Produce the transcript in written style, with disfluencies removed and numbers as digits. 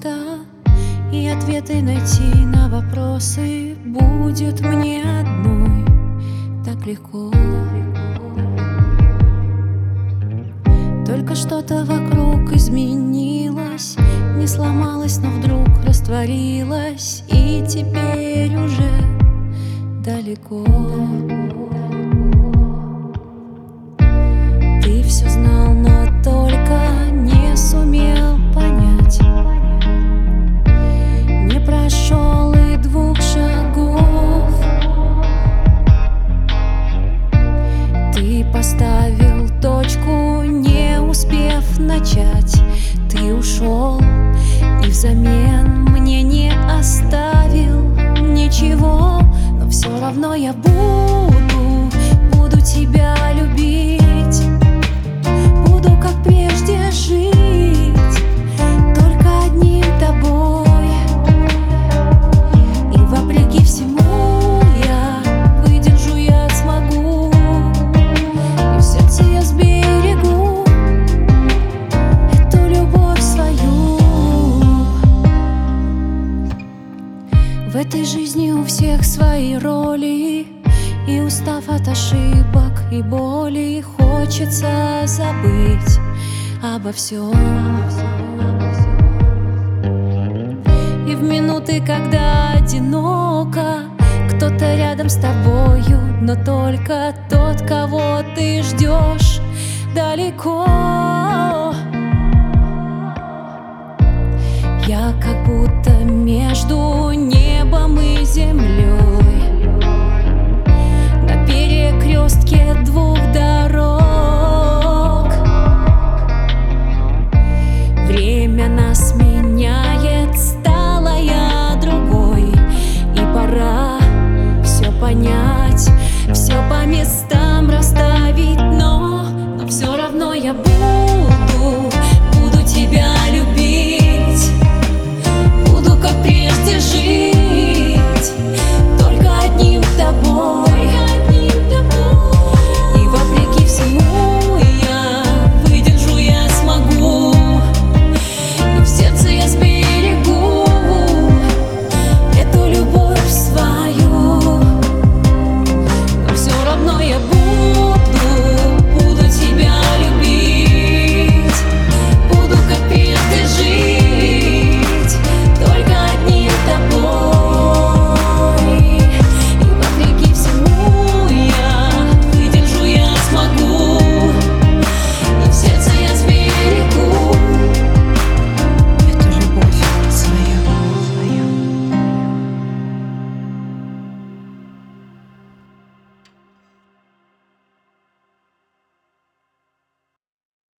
просто, и ответы найти на вопросы будет мне одной так легко. Только что-то вокруг изменилось, не сломалось, но вдруг растворилось, и теперь уже далеко. Ты все знал, но только не сумел понять, не прошел и 2 шагов. Ты поставил точку, не успев начать. Ты ушел и взамен мне не оставил ничего. Но все равно я буду тебя любить, буду как прежде жить, только одним тобой. И вопреки всему я выдержу, я смогу, и в сердце я сберегу эту любовь свою. В этой жизни у всех свои роли, и устав от ошибок и боли, хочется забыть обо всем. И в минуты, когда одиноко, кто-то рядом с тобою, но только тот, кого ты ждешь далеко. Я как будто между небом и землей, на перекрестке 2